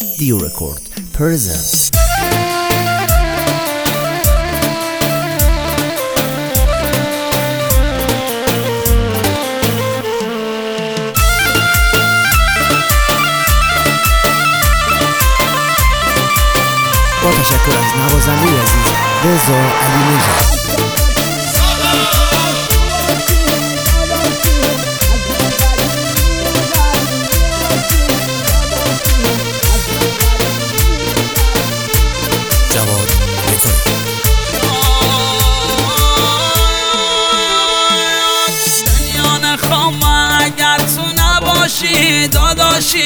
Dio Record presents. با تشکر از نوازنده عزیز رضا علی نژاد. جواد بتوری دنیا نخوام اگر تو نباشی داداشی،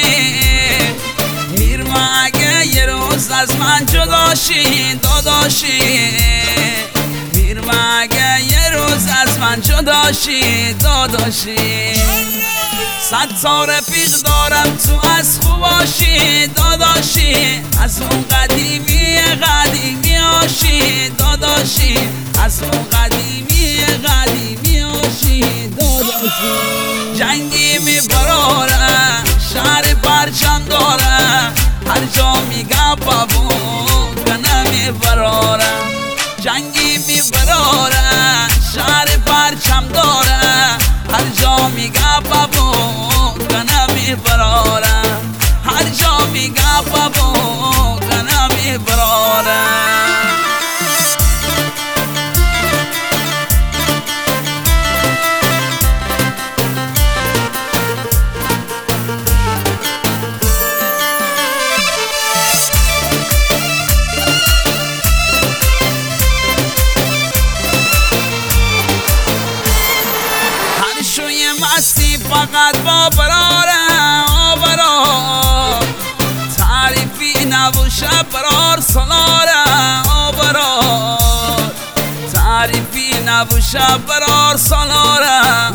میرم اگه یه روز از من جداشی داداشی، میرم اگه یه روز از من جداشی داداشی. 100 تا رفیق دارم تو از خوباشی داداشی، از اون قدیمی آشی داداشی، از اون قدیمی آشی داداشی. جنگی میبراره شهر پرچم داره، هر جا میگه بابون کنه میبراره. جنگی میبراره شهر پرچم داره، هر جا میگه بابون کنه میبراره، هر جا میگه بابون کنه میبراره. مستی فقط با برار تعریفی نبوشه برار سالاره تعریفی نبوشه برار سالاره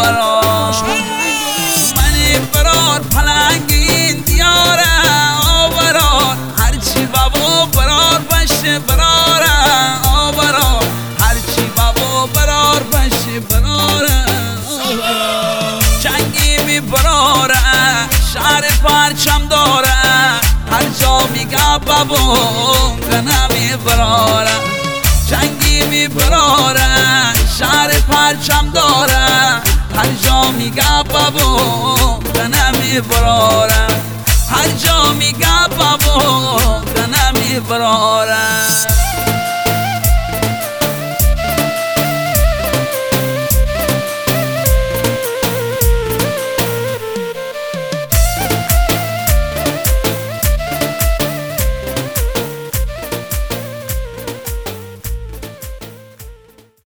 منی برار پلنگین دیاره هرچی بابا برار بشه براره هرچی بابا برار بشه براره. جنگی میبراره شهر پرچم داره، هر جا میگه بابون کنه میبراره. جنگی میبراره شهر پرچم داره، هر جا میگه بابون کنه میبراره، هر جا میگه بابون کنه میبراره.